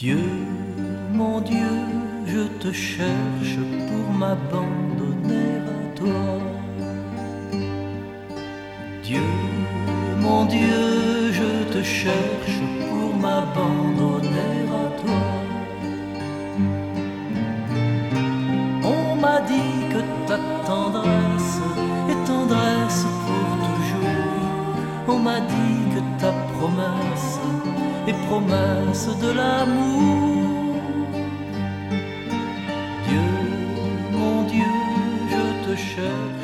Dieu, mon Dieu, je te cherche pour m'abandonner à toi. Dieu, mon Dieu, je te cherche pour m'abandonner à toi. On m'a dit que ta tendresse est tendresse pour toujours. On m'a dit que ta promesse est promesse de l'amour. Dieu, mon Dieu, je te cherche